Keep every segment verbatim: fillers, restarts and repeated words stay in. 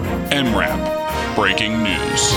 M RAP Breaking News.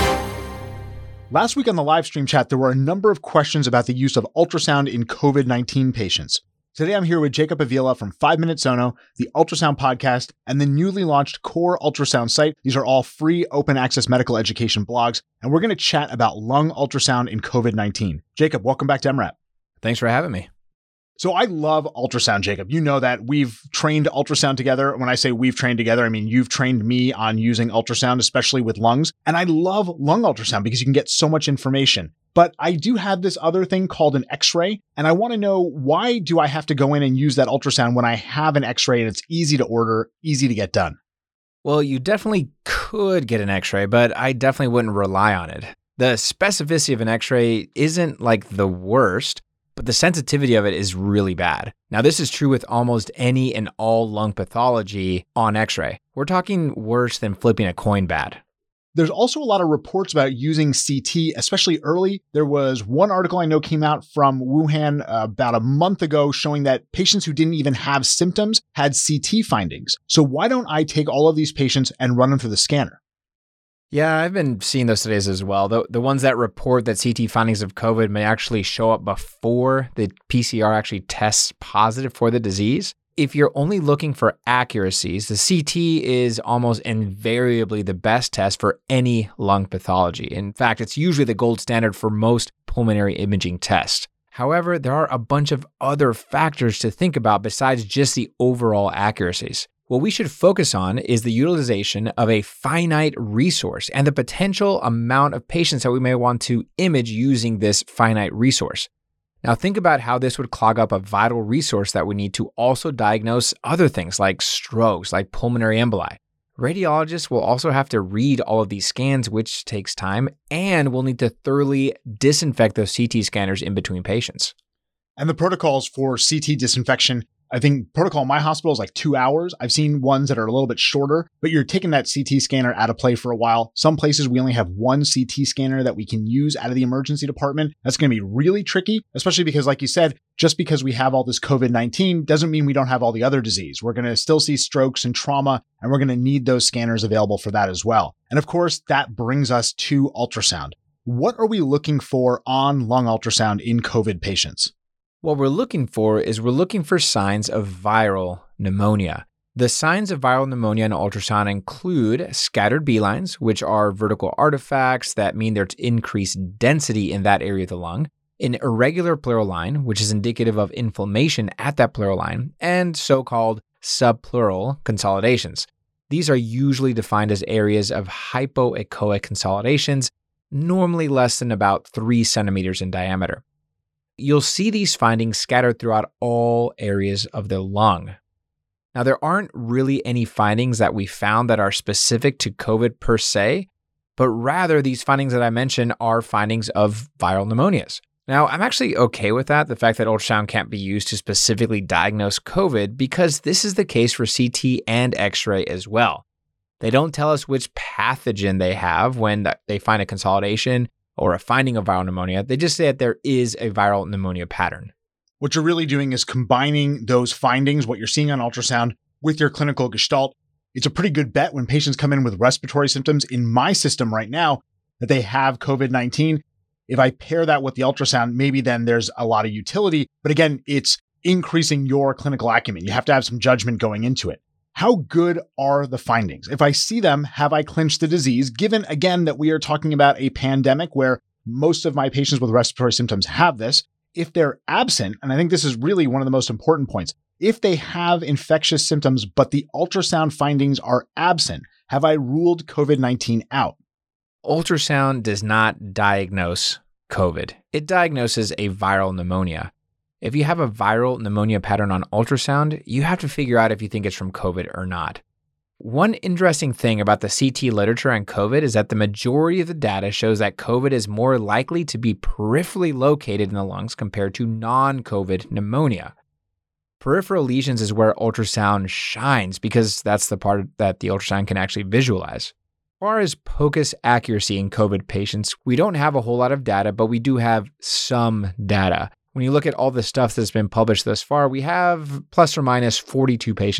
Last week on the live stream chat, there were a number of questions about the use of ultrasound in COVID nineteen patients. Today, I'm here with Jacob Avila from five minute Sono, the Ultrasound Podcast, and the newly launched Core Ultrasound site. These are all free open access medical education blogs, and we're going to chat about lung ultrasound in COVID nineteen. Jacob, welcome back to M RAP. Thanks for having me. So I love ultrasound, Jacob. You know that we've trained ultrasound together. When I say we've trained together, I mean you've trained me on using ultrasound, especially with lungs. And I love lung ultrasound because you can get so much information. But I do have this other thing called an X-ray, and I want to know, why do I have to go in and use that ultrasound when I have an X-ray and it's easy to order, easy to get done? Well, you definitely could get an X-ray, but I definitely wouldn't rely on it. The specificity of an X-ray isn't like the worst, but the sensitivity of it is really bad. Now, this is true with almost any and all lung pathology on X-ray. We're talking worse than flipping a coin bad. There's also a lot of reports about using C T, especially early. There was one article I know came out from Wuhan uh, about a month ago showing that patients who didn't even have symptoms had C T findings. So why don't I take all of these patients and run them through the scanner? Yeah, I've been seeing those studies as well. The, the ones that report that C T findings of COVID may actually show up before the P C R actually tests positive for the disease. If you're only looking for accuracies, the C T is almost invariably the best test for any lung pathology. In fact, it's usually the gold standard for most pulmonary imaging tests. However, there are a bunch of other factors to think about besides just the overall accuracies. What we should focus on is the utilization of a finite resource and the potential amount of patients that we may want to image using this finite resource. Now, think about how this would clog up a vital resource that we need to also diagnose other things like strokes, like pulmonary emboli. Radiologists will also have to read all of these scans, which takes time, and we'll need to thoroughly disinfect those C T scanners in between patients. And the protocols for C T disinfection, I think protocol in my hospital is like two hours. I've seen ones that are a little bit shorter, but you're taking that C T scanner out of play for a while. Some places we only have one C T scanner that we can use out of the emergency department. That's going to be really tricky, especially because, like you said, just because we have all this COVID nineteen doesn't mean we don't have all the other disease. We're going to still see strokes and trauma, and we're going to need those scanners available for that as well. And of course, that brings us to ultrasound. What are we looking for on lung ultrasound in COVID patients? What we're looking for is we're looking for signs of viral pneumonia. The signs of viral pneumonia in ultrasound include scattered B-lines, which are vertical artifacts that mean there's increased density in that area of the lung, an irregular pleural line, which is indicative of inflammation at that pleural line, and so-called subpleural consolidations. These are usually defined as areas of hypoechoic consolidations, normally less than about three centimeters in diameter. You'll see these findings scattered throughout all areas of the lung. Now, there aren't really any findings that we found that are specific to COVID per se, but rather these findings that I mentioned are findings of viral pneumonias. Now, I'm actually okay with that, the fact that ultrasound can't be used to specifically diagnose COVID, because this is the case for C T and X-ray as well. They don't tell us which pathogen they have when they find a consolidation or a finding of viral pneumonia. They just say that there is a viral pneumonia pattern. What you're really doing is combining those findings, what you're seeing on ultrasound, with your clinical gestalt. It's a pretty good bet when patients come in with respiratory symptoms in my system right now that they have COVID nineteen. If I pair that with the ultrasound, maybe then there's a lot of utility. But again, it's increasing your clinical acumen. You have to have some judgment going into it. How good are the findings? If I see them, have I clinched the disease? Given, again, that we are talking about a pandemic where most of my patients with respiratory symptoms have this, if they're absent, and I think this is really one of the most important points, if they have infectious symptoms, but the ultrasound findings are absent, have I ruled COVID nineteen out? Ultrasound does not diagnose COVID. It diagnoses a viral pneumonia. If you have a viral pneumonia pattern on ultrasound, you have to figure out if you think it's from COVID or not. One interesting thing about the C T literature on COVID is that the majority of the data shows that COVID is more likely to be peripherally located in the lungs compared to non-COVID pneumonia. Peripheral lesions is where ultrasound shines because that's the part that the ultrasound can actually visualize. As far as POCUS accuracy in COVID patients, we don't have a whole lot of data, but we do have some data. When you look at all the stuff that's been published thus far, we have plus or minus forty-two patients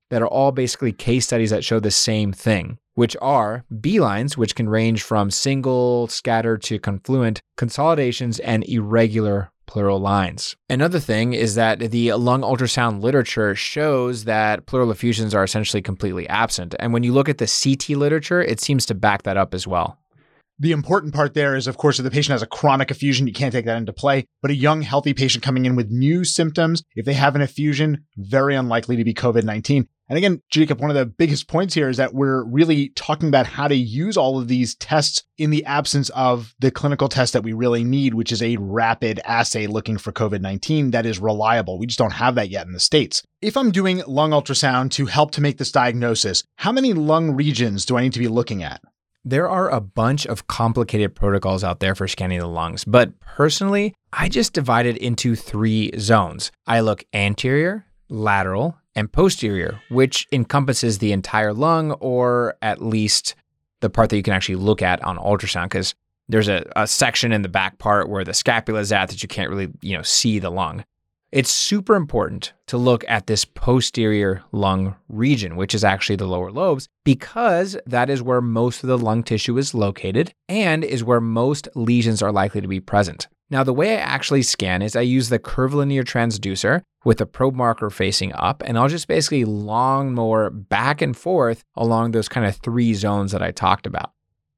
that are all basically case studies that show the same thing, which are B-lines, which can range from single, scattered to confluent, consolidations, and irregular pleural lines. Another thing is that the lung ultrasound literature shows that pleural effusions are essentially completely absent. And when you look at the C T literature, it seems to back that up as well. The important part there is, of course, if the patient has a chronic effusion, you can't take that into play. But a young, healthy patient coming in with new symptoms, if they have an effusion, very unlikely to be COVID nineteen. And again, Jacob, one of the biggest points here is that we're really talking about how to use all of these tests in the absence of the clinical test that we really need, which is a rapid assay looking for COVID nineteen that is reliable. We just don't have that yet in the States. If I'm doing lung ultrasound to help to make this diagnosis, how many lung regions do I need to be looking at? There are a bunch of complicated protocols out there for scanning the lungs, but personally, I just divide it into three zones. I look anterior, lateral, and posterior, which encompasses the entire lung, or at least the part that you can actually look at on ultrasound, because there's a, a section in the back part where the scapula is at that you can't really, you know, see the lung. It's super important to look at this posterior lung region, which is actually the lower lobes, because that is where most of the lung tissue is located and is where most lesions are likely to be present. Now, the way I actually scan is I use the curvilinear transducer with a probe marker facing up, and I'll just basically lawnmower back and forth along those kind of three zones that I talked about.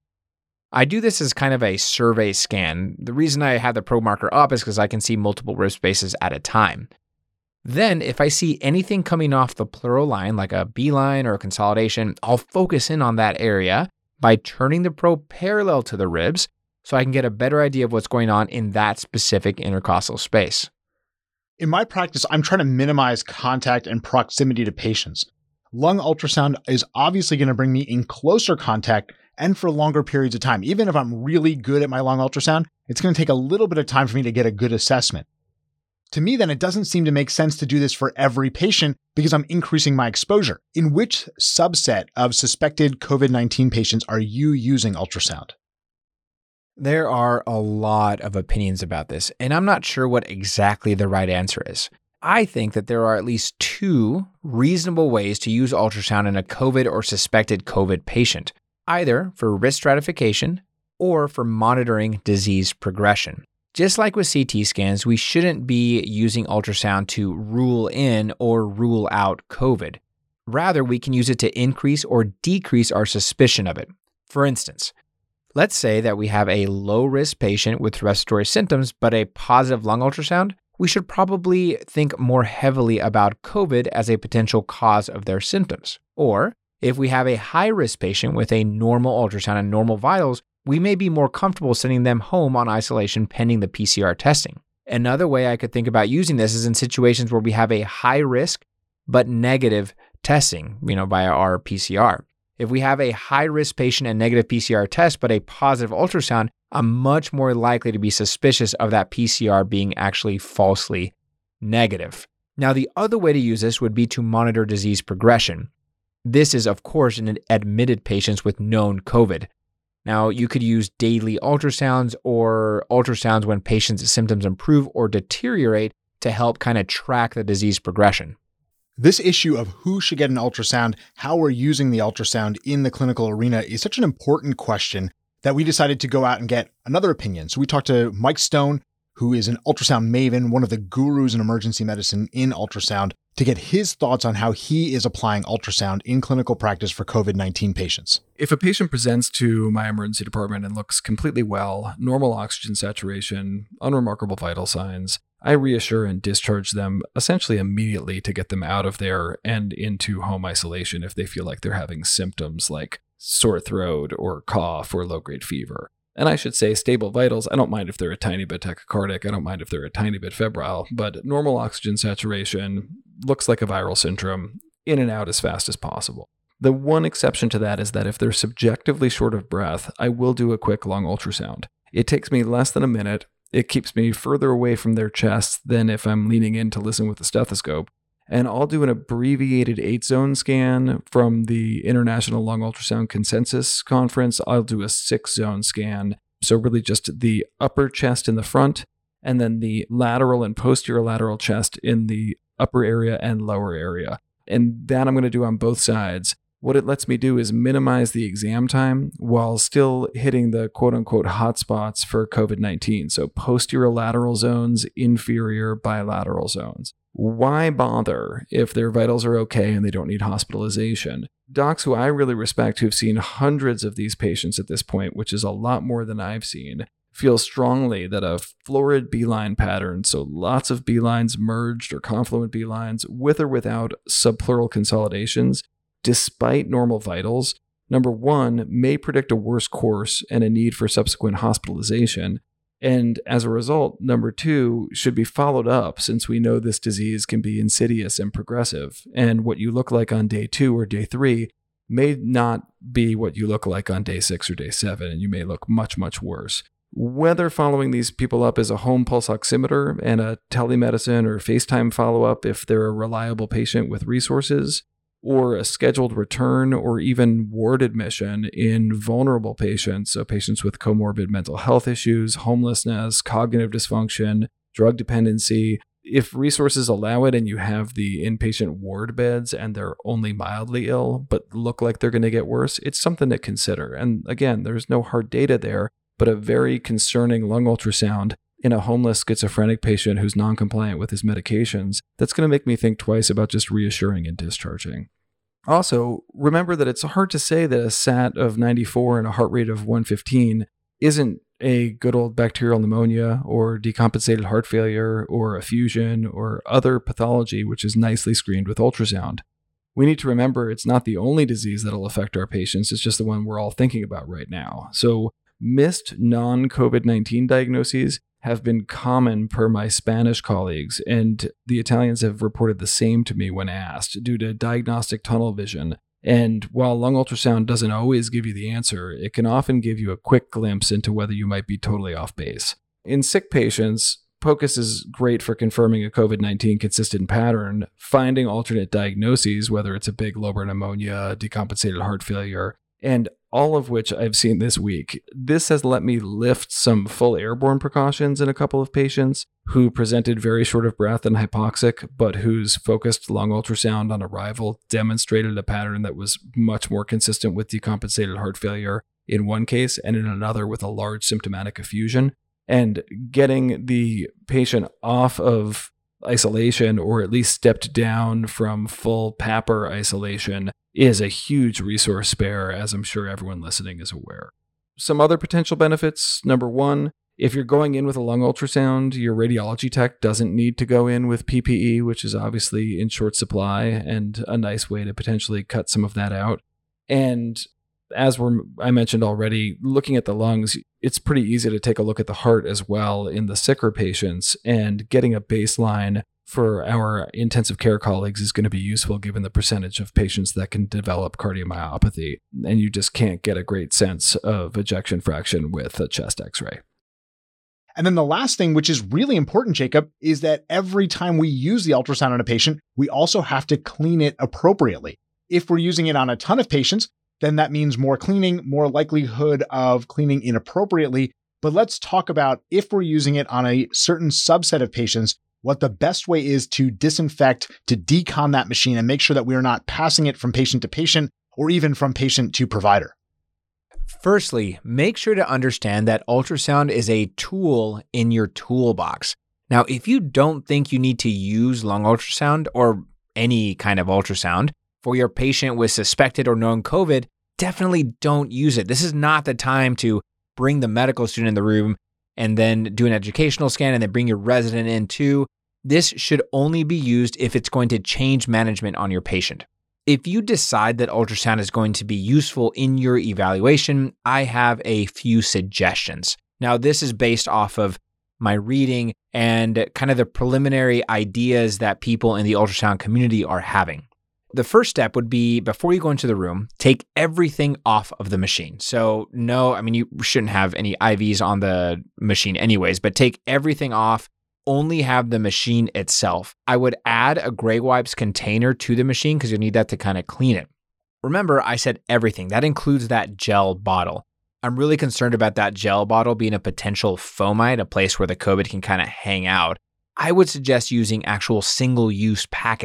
I do this as kind of a survey scan. The reason I have the probe marker up is because I can see multiple rib spaces at a time. Then, if I see anything coming off the pleural line, like a B-line or a consolidation, I'll focus in on that area by turning the probe parallel to the ribs so I can get a better idea of what's going on in that specific intercostal space. In my practice, I'm trying to minimize contact and proximity to patients. Lung ultrasound is obviously going to bring me in closer contact and for longer periods of time. Even if I'm really good at my lung ultrasound, it's going to take a little bit of time for me to get a good assessment. To me, then, it doesn't seem to make sense to do this for every patient because I'm increasing my exposure. In which subset of suspected COVID nineteen patients are you using ultrasound? There are a lot of opinions about this, and I'm not sure what exactly the right answer is. I think that there are at least two reasonable ways to use ultrasound in a COVID or suspected COVID patient, either for risk stratification or for monitoring disease progression. Just like with C T scans, we shouldn't be using ultrasound to rule in or rule out COVID. Rather, we can use it to increase or decrease our suspicion of it. For instance, let's say that we have a low-risk patient with respiratory symptoms, but a positive lung ultrasound. We should probably think more heavily about COVID as a potential cause of their symptoms. Or if we have a high-risk patient with a normal ultrasound and normal vitals, we may be more comfortable sending them home on isolation pending the P C R testing. Another way I could think about using this is in situations where we have a high risk but negative testing, you know, via our P C R. If we have a high-risk patient and negative P C R test but a positive ultrasound, I'm much more likely to be suspicious of that P C R being actually falsely negative. Now, the other way to use this would be to monitor disease progression. This is, of course, in admitted patients with known COVID. Now, you could use daily ultrasounds or ultrasounds when patients' symptoms improve or deteriorate to help kind of track the disease progression. This issue of who should get an ultrasound, how we're using the ultrasound in the clinical arena is such an important question that we decided to go out and get another opinion. So we talked to Mike Stone, who is an ultrasound maven, one of the gurus in emergency medicine in ultrasound, to get his thoughts on how he is applying ultrasound in clinical practice for COVID nineteen patients. If a patient presents to my emergency department and looks completely well, normal oxygen saturation, unremarkable vital signs, I reassure and discharge them essentially immediately to get them out of there and into home isolation if they feel like they're having symptoms like sore throat or cough or low-grade fever. And I should say stable vitals, I don't mind if they're a tiny bit tachycardic, I don't mind if they're a tiny bit febrile, but normal oxygen saturation looks like a viral syndrome, in and out as fast as possible. The one exception to that is that if they're subjectively short of breath, I will do a quick lung ultrasound. It takes me less than a minute. It keeps me further away from their chest than if I'm leaning in to listen with a stethoscope. And I'll do an abbreviated eight-zone scan from the International Lung Ultrasound Consensus Conference. I'll do a six-zone scan, so really just the upper chest in the front, and then the lateral and posterior lateral chest in the upper area and lower area. And that I'm going to do on both sides. What it lets me do is minimize the exam time while still hitting the quote unquote hotspots for COVID nineteen. So posterior lateral zones, inferior bilateral zones. Why bother if their vitals are okay and they don't need hospitalization? Docs who I really respect, who've seen hundreds of these patients at this point, which is a lot more than I've seen, feel strongly that a florid B-line pattern, so lots of B-lines merged or confluent B-lines with or without subpleural consolidations, despite normal vitals, number one, may predict a worse course and a need for subsequent hospitalization. And as a result, number two, should be followed up since we know this disease can be insidious and progressive. And what you look like on day two or day three may not be what you look like on day six or day seven, and you may look much, much worse. Whether following these people up is a home pulse oximeter and a telemedicine or FaceTime follow-up if they're a reliable patient with resources, or a scheduled return or even ward admission in vulnerable patients, so patients with comorbid mental health issues, homelessness, cognitive dysfunction, drug dependency. If resources allow it and you have the inpatient ward beds and they're only mildly ill but look like they're going to get worse, it's something to consider. And again, there's no hard data there, but a very concerning lung ultrasound in a homeless schizophrenic patient who's non-compliant with his medications, that's going to make me think twice about just reassuring and discharging. Also, remember that it's hard to say that a S A T of ninety-four and a heart rate of one fifteen isn't a good old bacterial pneumonia or decompensated heart failure or effusion or other pathology which is nicely screened with ultrasound. We need to remember it's not the only disease that'll affect our patients, it's just the one we're all thinking about right now. So missed non-COVID nineteen diagnoses have been common per my Spanish colleagues, and the Italians have reported the same to me when asked, due to diagnostic tunnel vision. And while lung ultrasound doesn't always give you the answer, it can often give you a quick glimpse into whether you might be totally off base. In sick patients, POCUS is great for confirming a COVID nineteen consistent pattern, finding alternate diagnoses, whether it's a big lobar pneumonia, decompensated heart failure, and all of which I've seen this week. This has let me lift some full airborne precautions in a couple of patients who presented very short of breath and hypoxic, but whose focused lung ultrasound on arrival demonstrated a pattern that was much more consistent with decompensated heart failure in one case, and in another with a large symptomatic effusion. And getting the patient off of isolation, or at least stepped down from full P A P R isolation, is a huge resource spare, as I'm sure everyone listening is aware. Some other potential benefits. Number one, if you're going in with a lung ultrasound, your radiology tech doesn't need to go in with P P E, which is obviously in short supply, and a nice way to potentially cut some of that out. And as we're, I mentioned already, looking at the lungs, it's pretty easy to take a look at the heart as well in the sicker patients, and getting a baseline for our intensive care colleagues is going to be useful given the percentage of patients that can develop cardiomyopathy. And you just can't get a great sense of ejection fraction with a chest x-ray. And then the last thing, which is really important, Jacob, is that every time we use the ultrasound on a patient, we also have to clean it appropriately. If we're using it on a ton of patients, then that means more cleaning, more likelihood of cleaning inappropriately. But let's talk about, if we're using it on a certain subset of patients, what the best way is to disinfect, to decon that machine, and make sure that we are not passing it from patient to patient or even from patient to provider. Firstly, make sure to understand that ultrasound is a tool in your toolbox. Now, if you don't think you need to use lung ultrasound or any kind of ultrasound for your patient with suspected or known COVID, definitely don't use it. This is not the time to bring the medical student in the room and then do an educational scan and then bring your resident in too. This should only be used if it's going to change management on your patient. If you decide that ultrasound is going to be useful in your evaluation, I have a few suggestions. Now, this is based off of my reading and kind of the preliminary ideas that people in the ultrasound community are having. The first step would be, before you go into the room, take everything off of the machine. So no, I mean, you shouldn't have any I Vs on the machine anyways, but take everything off, only have the machine itself. I would add a Gray Wipes container to the machine because you'll need that to kind of clean it. Remember, I said everything. That includes that gel bottle. I'm really concerned about that gel bottle being a potential fomite, a place where the COVID can kind of hang out. I would suggest using actual single-use packets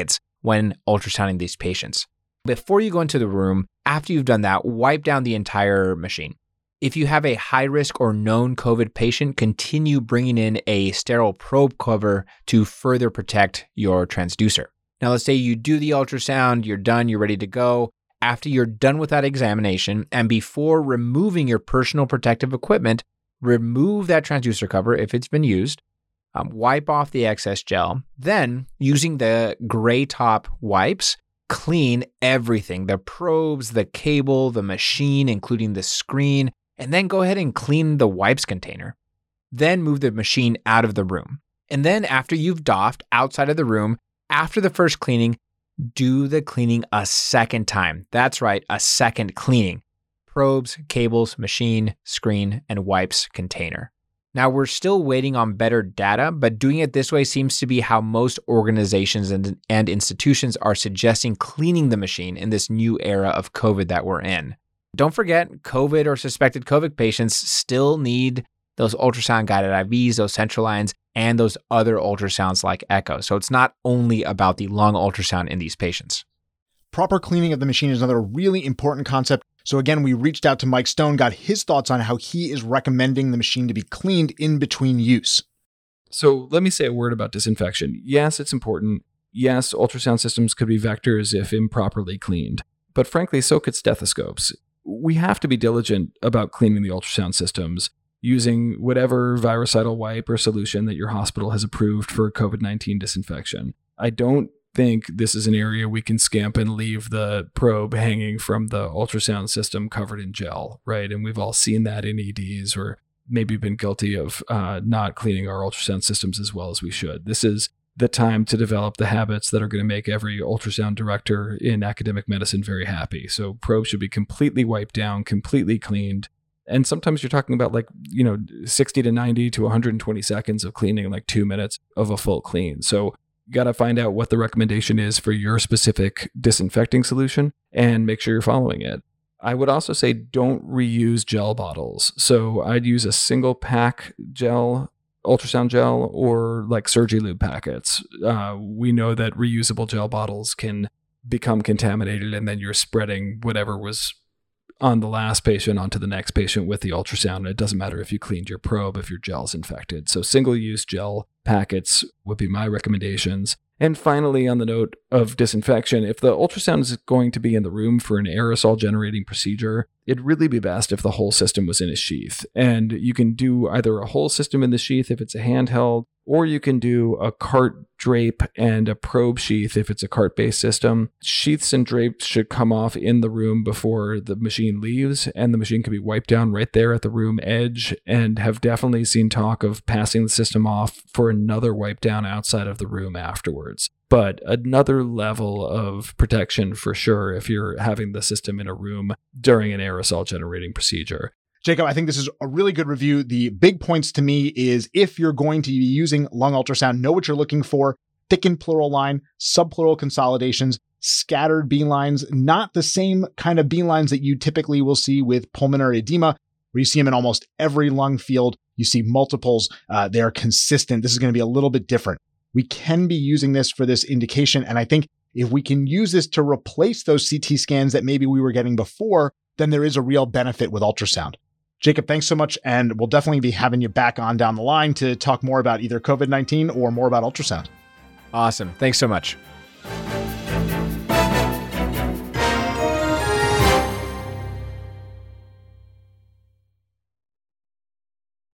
when ultrasounding these patients. Before you go into the room, after you've done that, wipe down the entire machine. If you have a high-risk or known COVID patient, continue bringing in a sterile probe cover to further protect your transducer. Now, let's say you do the ultrasound, you're done, you're ready to go. After you're done with that examination, and before removing your personal protective equipment, remove that transducer cover if it's been used, um, wipe off the excess gel, then using the gray top wipes, clean everything, the probes, the cable, the machine, including the screen, and then go ahead and clean the wipes container. Then move the machine out of the room. And then after you've doffed outside of the room, after the first cleaning, do the cleaning a second time. That's right, a second cleaning. Probes, cables, machine, screen, and wipes container. Now, we're still waiting on better data, but doing it this way seems to be how most organizations and, and institutions are suggesting cleaning the machine in this new era of COVID that we're in. Don't forget, COVID or suspected COVID patients still need those ultrasound-guided I Vs, those central lines, and those other ultrasounds like echo. So it's not only about the lung ultrasound in these patients. Proper cleaning of the machine is another really important concept. So again, we reached out to Mike Stone, got his thoughts on how he is recommending the machine to be cleaned in between use. So let me say a word about disinfection. Yes, it's important. Yes, ultrasound systems could be vectors if improperly cleaned. But frankly, so could stethoscopes. We have to be diligent about cleaning the ultrasound systems using whatever virucidal wipe or solution that your hospital has approved for COVID nineteen disinfection. I don't think this is an area we can scamp and leave the probe hanging from the ultrasound system covered in gel, right? And we've all seen that in E Ds or maybe been guilty of uh, not cleaning our ultrasound systems as well as we should. This is the time to develop the habits that are going to make every ultrasound director in academic medicine very happy. So probes should be completely wiped down, completely cleaned. And sometimes you're talking about like, you know, sixty to ninety to one hundred twenty seconds of cleaning, like two minutes of a full clean. So you got to find out what the recommendation is for your specific disinfecting solution and make sure you're following it. I would also say don't reuse gel bottles. So I'd use a single pack gel, ultrasound gel, or like SurgiLube packets. Uh, we know that reusable gel bottles can become contaminated and then you're spreading whatever was on the last patient onto the next patient with the ultrasound. It doesn't matter if you cleaned your probe if your gel's infected. So single-use gel packets would be my recommendations. And finally, on the note of disinfection, if the ultrasound is going to be in the room for an aerosol generating procedure, it'd really be best if the whole system was in a sheath. And you can do either a whole system in the sheath if it's a handheld, or you can do a cart drape and a probe sheath if it's a cart-based system. Sheaths and drapes should come off in the room before the machine leaves, and the machine can be wiped down right there at the room edge, and have definitely seen talk of passing the system off for another wipe down outside of the room afterwards. But another level of protection for sure if you're having the system in a room during an aerosol generating procedure. Jacob, I think this is a really good review. The big points to me is if you're going to be using lung ultrasound, know what you're looking for. Thickened pleural line, subpleural consolidations, scattered B lines, not the same kind of B lines that you typically will see with pulmonary edema, where you see them in almost every lung field. You see multiples. Uh, they are consistent. This is going to be a little bit different. We can be using this for this indication. And I think if we can use this to replace those C T scans that maybe we were getting before, then there is a real benefit with ultrasound. Jacob, thanks so much. And we'll definitely be having you back on down the line to talk more about either COVID nineteen or more about ultrasound. Awesome. Thanks so much.